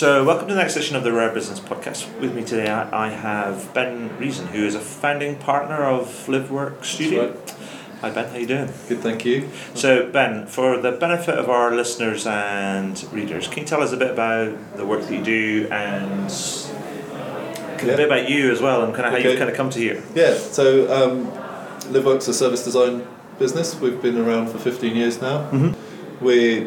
So, welcome to the next edition of the Rare Business Podcast. With me today, I have Ben Reason, who is a founding partner of LiveWork Studio. Right. Hi Ben, how you doing? Good, thank you. So Ben, for the benefit of our listeners and readers, can you tell us a bit about the work that you do and a bit about you as well, and kind of how you've kind of come to here? Yeah, so LiveWork's a service design business. We've been around for 15 years now. Mm-hmm.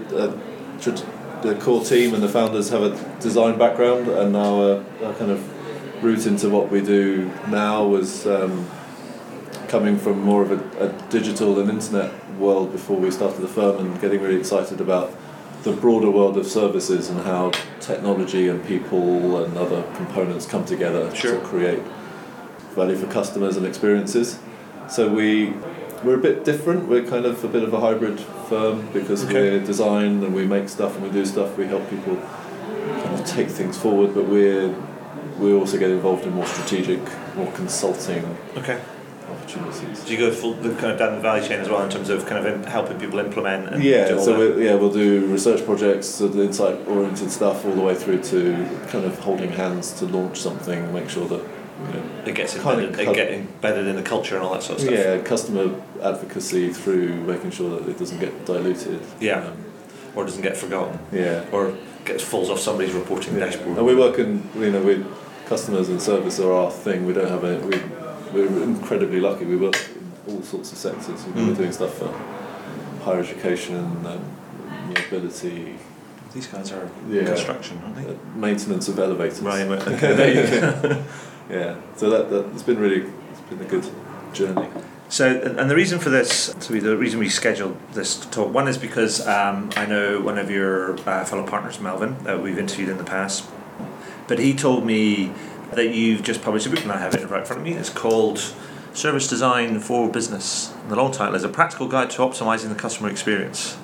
The core team and the founders have a design background, and our kind of route into what we do now was coming from more of a digital and internet world before we started the firm, and getting really excited about the broader world of services and how technology and people and other components come together to create value for customers and experiences. So we're a bit different. We're kind of a bit of a hybrid firm because we're design and we make stuff and we do stuff. We help people kind of take things forward, but we also get involved in more strategic, more consulting opportunities. Do you go kind of down the value chain as well in terms of kind of helping people implement? And we'll do research projects, so the insight-oriented stuff, all the way through to kind of holding hands to launch something, make sure that it gets embedded in the culture and all that sort of stuff. Yeah, customer advocacy through making sure that it doesn't get diluted. Yeah, or doesn't get forgotten. Yeah, or falls off somebody's reporting dashboard. And we work in, with customers and service are our thing. We don't have we're incredibly lucky. We work in all sorts of sectors. We're doing stuff for higher education, mobility. These guys are construction, aren't they? Maintenance of elevators. Right. Okay. There you go. Yeah. So it's been a good journey. So, and the reason for this, the reason we scheduled this talk, one is because I know one of your fellow partners, Melvin, that we've interviewed in the past, but he told me that you've just published a book, and I have it right in front of me. It's called Service Design for Business. And the long title is A Practical Guide to Optimizing the Customer Experience.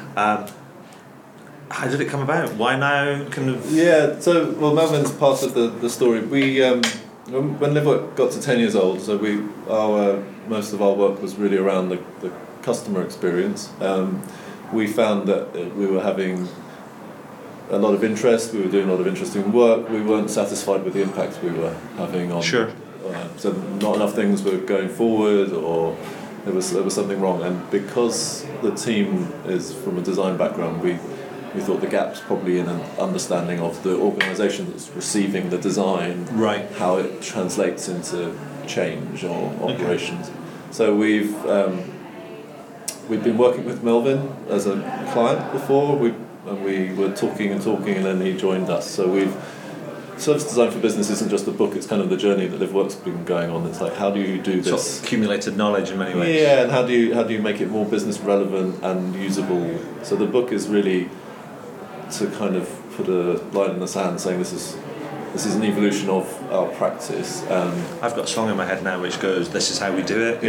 How did it come about? Why now? Melvin's part of the story. We when LiveWork got to 10 years old, so most of our work was really around the customer experience. We found that we were having a lot of interest. We were doing a lot of interesting work. We weren't satisfied with the impact we were having on. Sure. So not enough things were going forward, or there was something wrong. And because the team is from a design background, we thought the gap's probably in an understanding of the organisation that's receiving the design, how it translates into change or operations. So we've been working with Melvin as a client before. We were talking, and then he joined us. So Service Design for Business isn't just a book, it's kind of the journey that LiveWork's been going on. It's like, how do you do this? Sort of accumulated knowledge in many ways. Yeah, and how do you make it more business relevant and usable? So the book is really to kind of put a line in the sand saying this is an evolution of our practice. I've got a song in my head now which goes, "This is how we do it."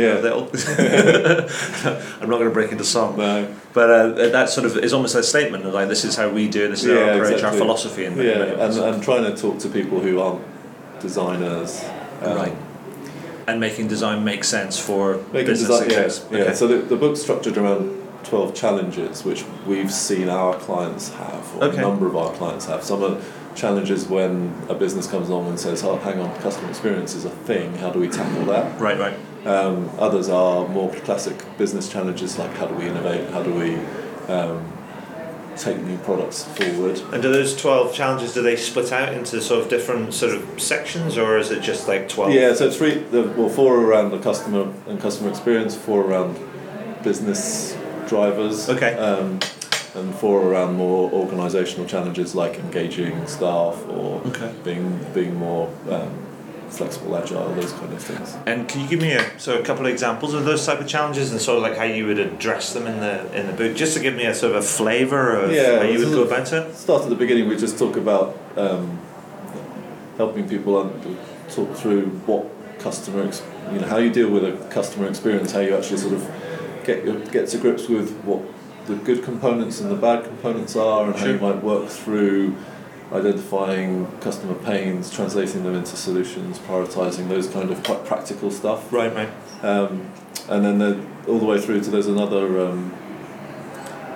I'm not going to break into song, but that sort of is almost a statement of like, this is how we do it. This is our approach, our philosophy, and trying to talk to people who aren't designers, and making design make sense for business success. So the book's structured around 12 challenges which we've seen our clients have, or a number of our clients have. Some are challenges when a business comes along and says, "Oh, hang on, customer experience is a thing. How do we tackle that?" Right. Others are more classic business challenges, like how do we innovate? How do we take new products forward? And do those 12 challenges, do they split out into sort of different sort of sections, or is it just like 12? Yeah, so 4 around the customer and customer experience, 4 around business drivers, and 4 around more organisational challenges like engaging staff or being more flexible, agile, those kind of things. And can you give me a couple of examples of those type of challenges and sort of like how you would address them in the book, just to give me a sort of a flavour of how you would go about it? Start at the beginning. We just talk about helping people talk through what how you deal with a customer experience, how you actually sort of get to grips with what the good components and the bad components are, and how you might work through identifying customer pains, translating them into solutions, prioritising those kind of quite practical stuff. Right. And then all the way through to there's another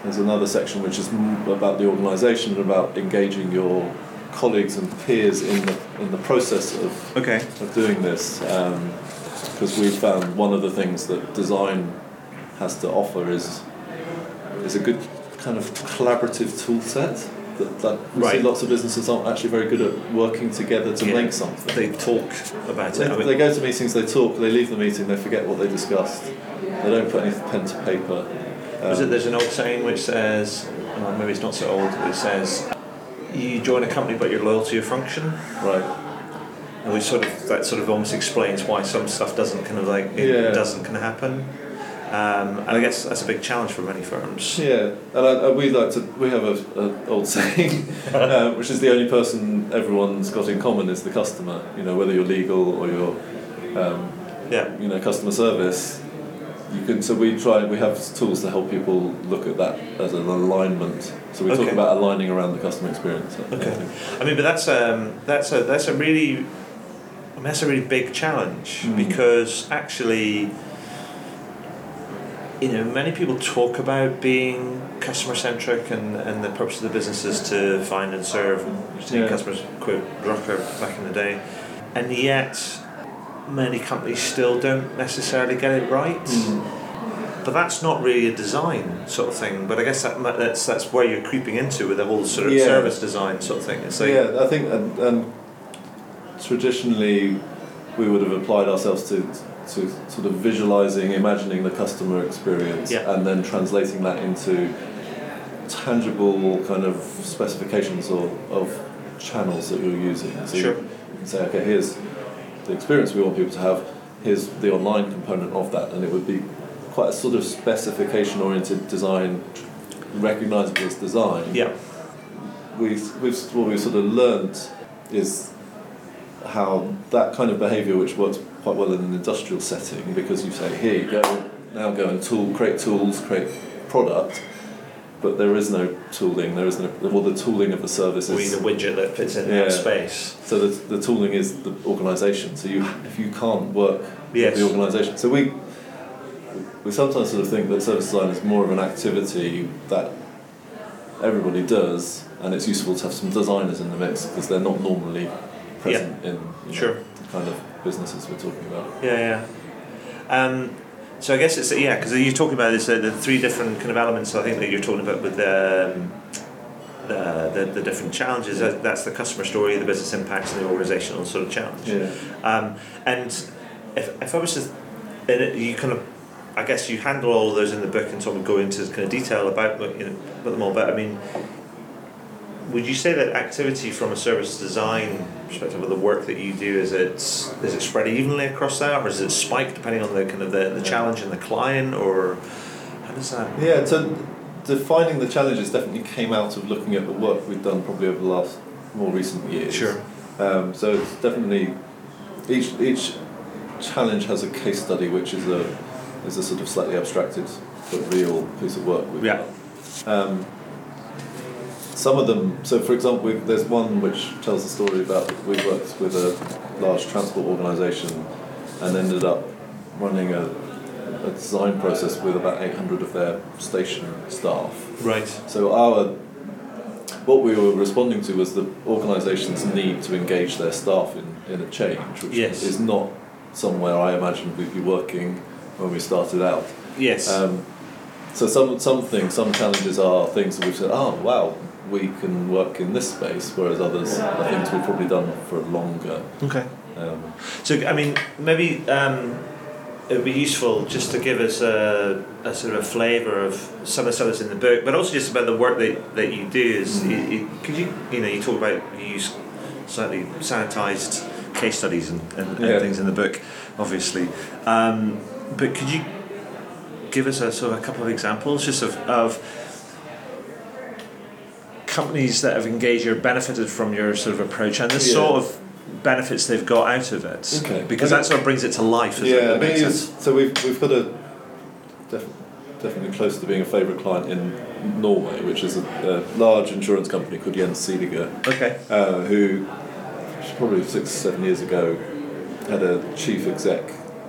there's another section which is about the organisation and about engaging your colleagues and peers in the process of doing this. Because we've found one of the things that design has to offer is a good kind of collaborative tool set that we see lots of businesses aren't actually very good at working together to make something. They talk about it. They go to meetings, they talk, they leave the meeting, they forget what they discussed. They don't put any pen to paper. There's an old saying which says, well, maybe it's not so old, it says, you join a company but you're loyal to your function. Right. And that sort of almost explains why some stuff doesn't doesn't happen. And I guess that's a big challenge for many firms. Yeah, and we have a old saying, which is the only person everyone's got in common is the customer. You know, whether you're legal or you're, customer service. So we have tools to help people look at that as an alignment. So we talk about aligning around the customer experience. I mean, but that's a really big challenge because actually, many people talk about being customer centric and the purpose of the business is to find and serve. Customers quote Drucker back in the day, and yet many companies still don't necessarily get it right. But that's not really a design sort of thing. But I guess that's where you're creeping into with the whole sort of service design sort of thing. It's like, I think and traditionally we would have applied ourselves to sort of visualizing, imagining the customer experience, and then translating that into tangible kind of specifications of channels that you're using. So you can say, okay, here's the experience we want people to have, here's the online component of that, and it would be quite a sort of specification-oriented design, recognisable as design. Yeah. What we've sort of learnt is how that kind of behaviour, which works quite well in an industrial setting, because you say, here you go, now go and create tools, create product, but there is no tooling, the tooling of the service is... the widget that fits in that space. So the tooling is the organisation, so if you can't work with the organisation... So we sometimes sort of think that service design is more of an activity that everybody does, and it's useful to have some designers in the mix because they're not normally present in the kind of businesses we're talking about. So I guess it's because you're talking about the three different kind of elements. I think that you're talking about with the different challenges. That's the customer story, the business impacts, and the organisational sort of challenge. And if I was to, you kind of, I guess you handle all of those in the book and sort of go into kind of detail about them all. But I mean, would you say that activity from a service design perspective of the work that you do is it spread evenly across that, or is it spiked depending on the kind of the challenge and the client, or how does that? Yeah, so defining the challenges definitely came out of looking at the work we've done probably over the last more recent years. Sure. So it's definitely each challenge has a case study, which is a sort of slightly abstracted but real piece of work we've done. Some of them, so for example, there's one which tells the story about we worked with a large transport organisation and ended up running a design process with about 800 of their station staff. Right. So what we were responding to was the organisation's need to engage their staff in a change, which is not somewhere I imagined we'd be working when we started out. Yes. So some challenges are things that we've said, oh wow, we can work in this space, whereas others are things we've probably done for longer. Okay. So I mean, maybe it would be useful just to give us a sort of a flavour of some of the stuff that's in the book, but also just about the work that you do. Is could you talk about you use slightly sanitised case studies and things in the book, obviously, but could you give us a couple of examples just of companies that have engaged or benefited from your sort of approach and the sort of benefits they've got out of it, because that sort of brings it to life. So we've got definitely close to being a favourite client in Norway, which is a large insurance company called Gjensidige, who probably 6-7 years ago had a chief exec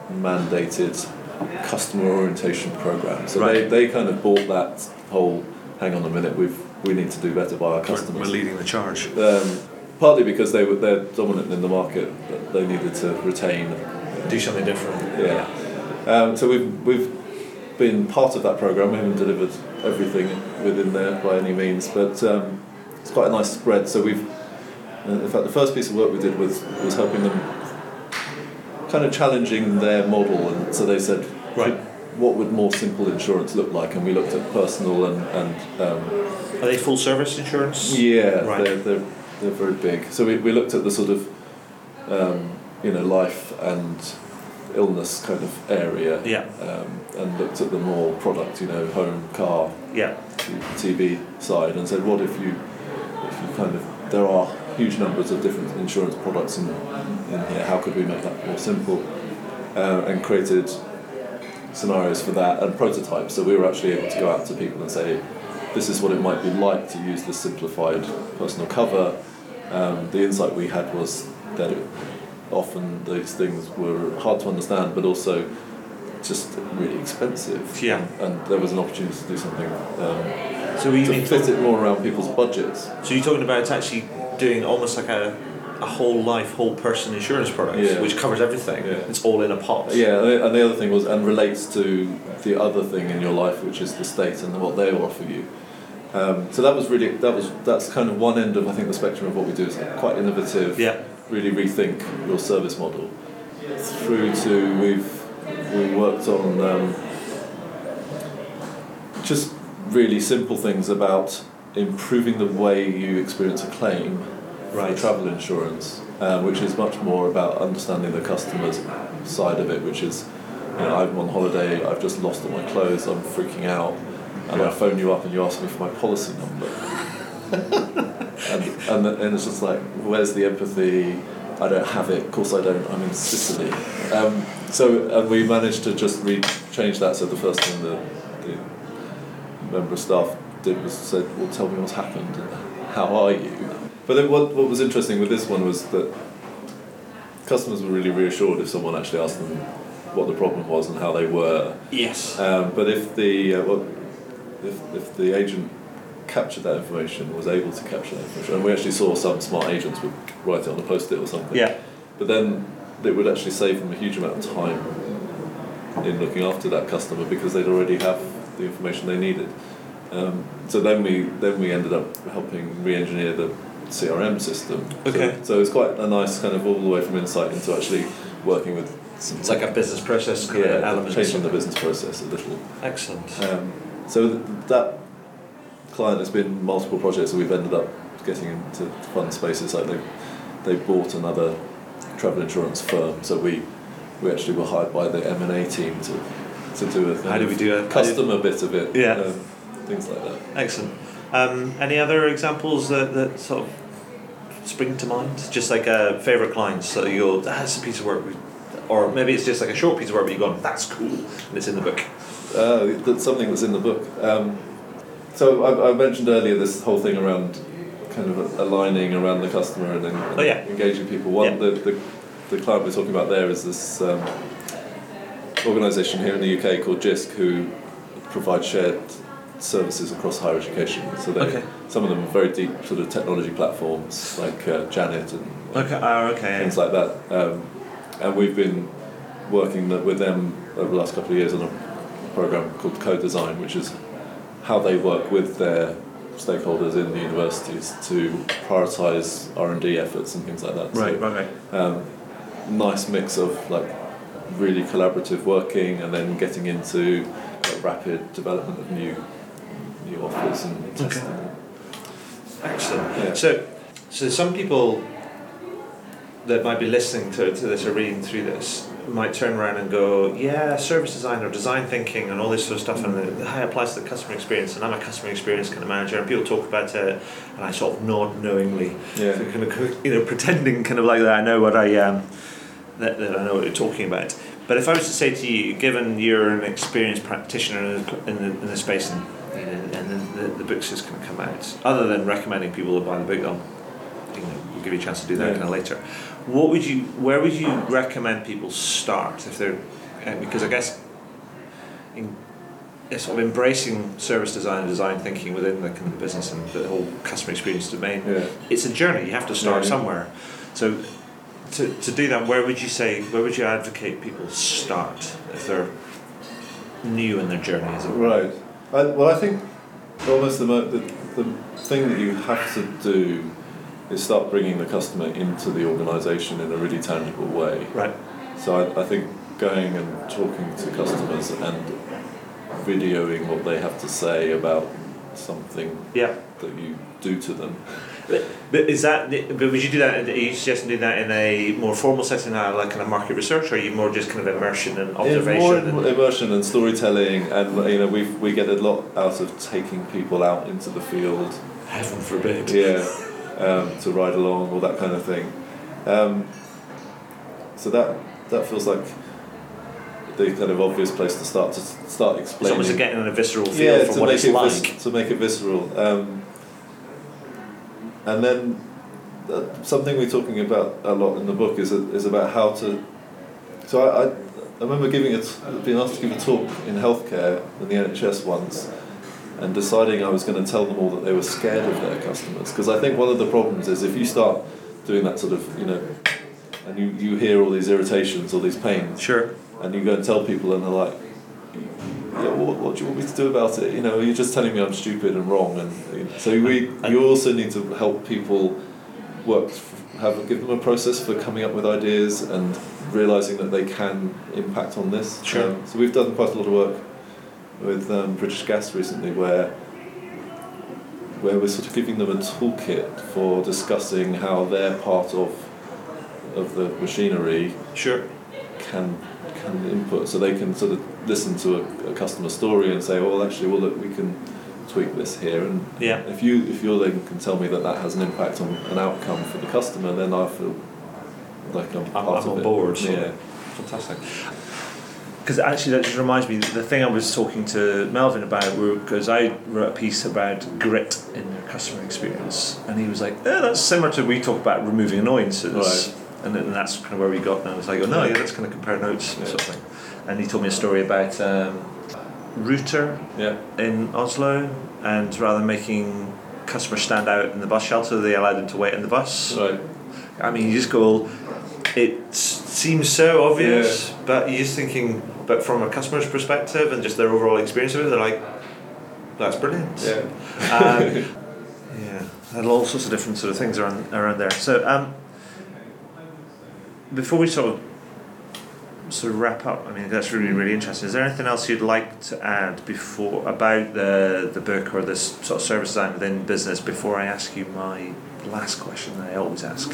mandated customer orientation program. So they kind of bought that whole hang on a minute, we need to do better by our customers. We're leading the charge. Partly because they're dominant in the market, that they needed to retain. Do something different. Yeah. So we've been part of that program. We haven't delivered everything within there by any means, but it's quite a nice spread. So we've, in fact, the first piece of work we did was helping them, kind of challenging their model, and so they said, right, what would more simple insurance look like? And we looked at personal and are they full service insurance? Yeah, right. They're very big. So we looked at the sort of life and illness kind of area, and looked at the more product, home, car, TV side, and said, what if you kind of, there are huge numbers of different insurance products in here, how could we make that more simple? And created scenarios for that and prototypes, so we were actually able to go out to people and say, this is what it might be like to use this simplified personal cover. The insight we had was that often these things were hard to understand, but also just really expensive. Yeah. And there was an opportunity to do something so to fit it more around people's budgets. So you're talking about actually doing almost like a whole life, whole person insurance product, which covers everything. Yeah. It's all in a pot. Yeah, and the other thing was, and relates to the other thing in your life, which is the state and what they offer you. So that's kind of one end of, I think, the spectrum of what we do is quite innovative. Yeah. Really rethink your service model. Through to we worked on just really simple things about improving the way you experience a claim for travel insurance, which is much more about understanding the customer's side of it, which is, I'm on holiday, I've just lost all my clothes, I'm freaking out, and I phone you up and you ask me for my policy number. and it's just like, where's the empathy? I don't have it, of course I don't, I'm in Sicily. And we managed to just change that, so the first thing the member of staff did was said, well, tell me what's happened, how are you? But then what was interesting with this one was that customers were really reassured if someone actually asked them what the problem was and how they were. Yes. But if the agent captured that information, was able to capture that information, and we actually saw some smart agents would write it on a post-it or something. Yeah. But then it would actually save them a huge amount of time in looking after that customer because they'd already have the information they needed. So then we ended up helping re-engineer the CRM system. Okay. So it's quite a nice kind of all the way from insight into actually working with some, it's like a business process kind of element. Changing the business process a little. Excellent. So that client has been multiple projects, so we've ended up getting into fun spaces, like they bought another travel insurance firm, so we actually were hired by the M&A team to do a customer bit of it. Yeah. Things like that. Excellent. Any other examples that sort of spring to mind? Just like favourite clients, so you go, that's a piece of work, or maybe it's just like a short piece of work, but you go, that's cool, and it's in the book. That's something that's in the book. So I mentioned earlier this whole thing around kind of aligning around the customer and engaging people. The client we're talking about there is this organisation here in the UK called JISC, who provide shared services across higher education. So some of them are very deep sort of technology platforms like Janet and things like that. And we've been working with them over the last couple of years on a program called Co-Design, which is how they work with their stakeholders in the universities to prioritise R&D efforts and things like that. Right. Nice mix of like really collaborative working and then getting into rapid development of new offers and testing. Okay. Excellent. Yeah. So some people that might be listening to this or reading through this might turn around and go, yeah, service design or design thinking and all this sort of stuff, and how it applies to the customer experience, and I'm a customer experience kind of manager, and people talk about it, and I sort of nod knowingly, so kind of pretending kind of like that I know what I that I know what you're talking about. But if I was to say to you, given you're an experienced practitioner in the space, and the book's just going to come out, other than recommending people to buy the book, we'll give you a chance to do that kind of later. Where would you recommend people start if they're? Because I guess sort of embracing service design and design thinking within the kind of business and the whole customer experience domain. Yeah. It's a journey. You have to start somewhere. So to do that, where would you advocate people start if they're new in their journey? Right. I think almost the thing that you have to do is start bringing the customer into the organisation in a really tangible way. Right. So I think going and talking to customers and videoing what they have to say about something that you do to them. But is that? But would you do that? Are you suggesting doing that in a more formal setting, like kind of market research, or are you more just kind of immersion and observation? More immersion and storytelling, and we get a lot out of taking people out into the field. Heaven forbid. Yeah, to ride along, all that kind of thing. So that feels like the kind of obvious place to start explaining. It's almost like getting a visceral feel for what it's like. To make it visceral. And then something we're talking about a lot in the book is about how to. So I remember being asked to give a talk in healthcare in the NHS once, and deciding I was going to tell them all that they were scared of their customers, because I think one of the problems is if you start doing that sort of and you hear all these irritations, all these pains, sure, and you go and tell people and they're like, yeah, what do you want me to do about it? You're just telling me I'm stupid and wrong, and so you also need to help people give them a process for coming up with ideas and realising that they can impact on this. Sure. So we've done quite a lot of work with British Gas recently, where we're sort of giving them a toolkit for discussing how their part of the machinery can input, so they can sort of listen to a customer story and say, well, actually, look, we can tweak this here, and if you then can tell me that has an impact on an outcome for the customer, then I feel like I'm part of on it. board. Yeah, fantastic. Because actually, that just reminds me, the thing I was talking to Melvin about, because I wrote a piece about grit in their customer experience, and he was like, that's similar to we talk about removing annoyances. Right. And that's kind of where we got, and I was like, let's kind of compare notes and sort of thing. And he told me a story about Router in Oslo, and rather than making customers stand out in the bus shelter, they allowed them to wait in the bus. Right. I mean, you just go, it seems so obvious, but you're just thinking, but from a customer's perspective and just their overall experience of it, they're like, that's brilliant. Yeah. And all sorts of different sort of things around there. So, before we sort of wrap up, I mean, that's really, really interesting. Is there anything else you'd like to add about the book or this sort of service design within business before I ask you my last question that I always ask?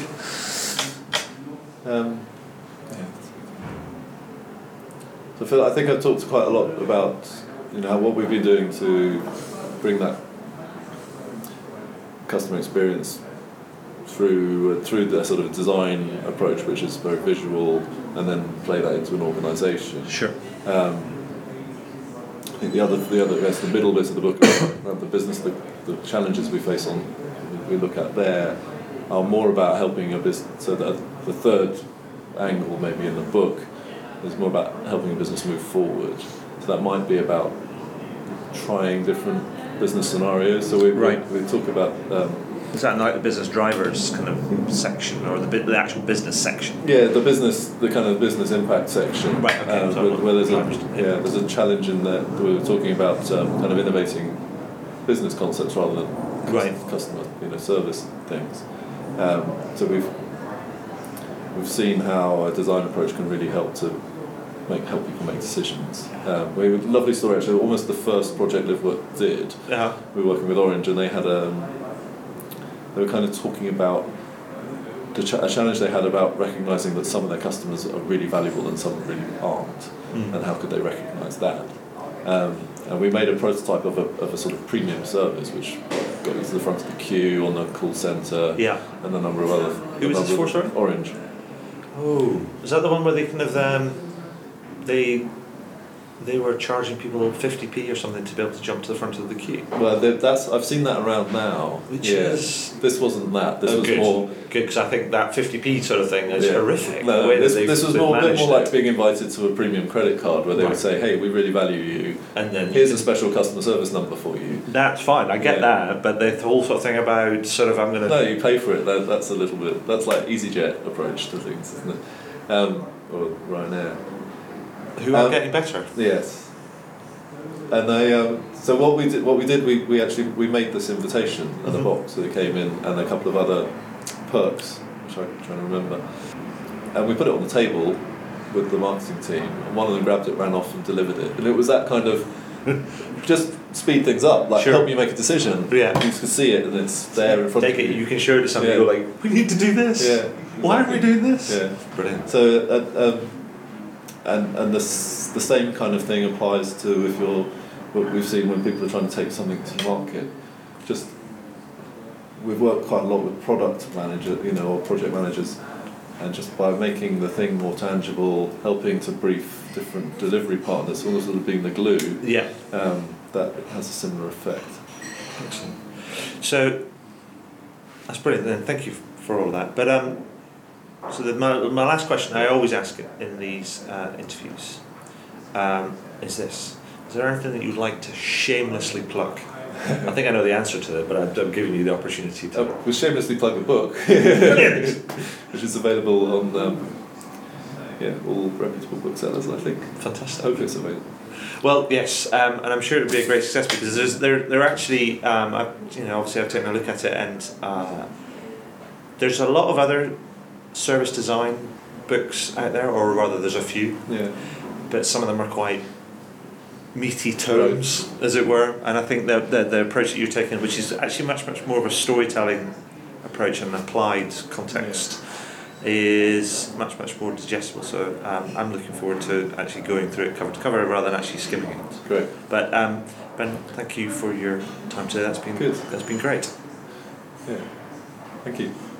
So Phil, I think I've talked quite a lot about what we've been doing to bring that customer experience through the sort of design approach, which is very visual, and then play that into an organisation. Sure. I think the middle bit of the book around the business, the challenges we face we look at there are more about helping a business. So that the third angle, maybe in the book, is more about helping a business move forward. So that might be about trying different business scenarios. So we talk about. Is that like the business drivers kind of section, or the actual business section? Yeah, the kind of business impact section. Right. Okay. Where there's a challenge in that we're talking about kind of innovating business concepts rather than customer service things. So we've seen how a design approach can really help help people make decisions. We have a lovely story actually. Almost the first project LiveWork did. We were working with Orange, and they had they were kind of talking about a challenge they had about recognising that some of their customers are really valuable and some really aren't, and how could they recognise that? And we made a prototype of a sort of premium service which got you to the front of the queue on the call centre, and a number of other. Who was this for, sorry? Orange. Oh, is that the one where they kind of they they were charging people 50p or something to be able to jump to the front of the queue. Well, I've seen that around now. Which is... This wasn't that. This was good. more... Good, because I think that 50p sort of thing is horrific. No, the way this was they've a bit more it. like being invited to a premium credit card where they would say, hey, we really value you, and then here's a special customer service number for you. That's fine, I get that, but the whole sort of thing about sort of I'm going to... No, you pay for it. That's a little bit... That's like EasyJet approach to things, isn't it? Or Ryanair. Who are getting better. Yes. And they so what we did we actually made this invitation and a box that came in and a couple of other perks which I'm trying to remember, and we put it on the table with the marketing team, and one of them grabbed it, ran off and delivered it, and it was that kind of just speed things up, like help you make a decision. Yeah, you can see it and it's there in front of you. You can show it to somebody. You're like, we need to do this. Yeah. Why are we doing this? Yeah. Brilliant. So and the same kind of thing applies to if you're what we've seen when people are trying to take something to market. Just we've worked quite a lot with product managers, or project managers, and just by making the thing more tangible, helping to brief different delivery partners, almost sort of being the glue. Yeah. That has a similar effect. Excellent. So that's brilliant. Then thank you for all of that. But so my last question I always ask in these interviews is this: is there anything that you'd like to shamelessly plug? I think I know the answer to that, but I'm giving you the opportunity to. We'll shamelessly plug a book, which is available on all reputable booksellers, I think. Fantastic. Hopefully it's available. Well, yes, and I'm sure it'll be a great success because they're actually, obviously I've taken a look at it, and there's a lot of other service design books out there, or rather there's a few, but some of them are quite meaty tomes, as it were, and I think the approach that you're taking, which is actually much more of a storytelling approach and applied context, is much more digestible. So I'm looking forward to actually going through it cover to cover rather than actually skimming it. Great. But Ben, thank you for your time today. That's been good. That's been great. Yeah. Thank you.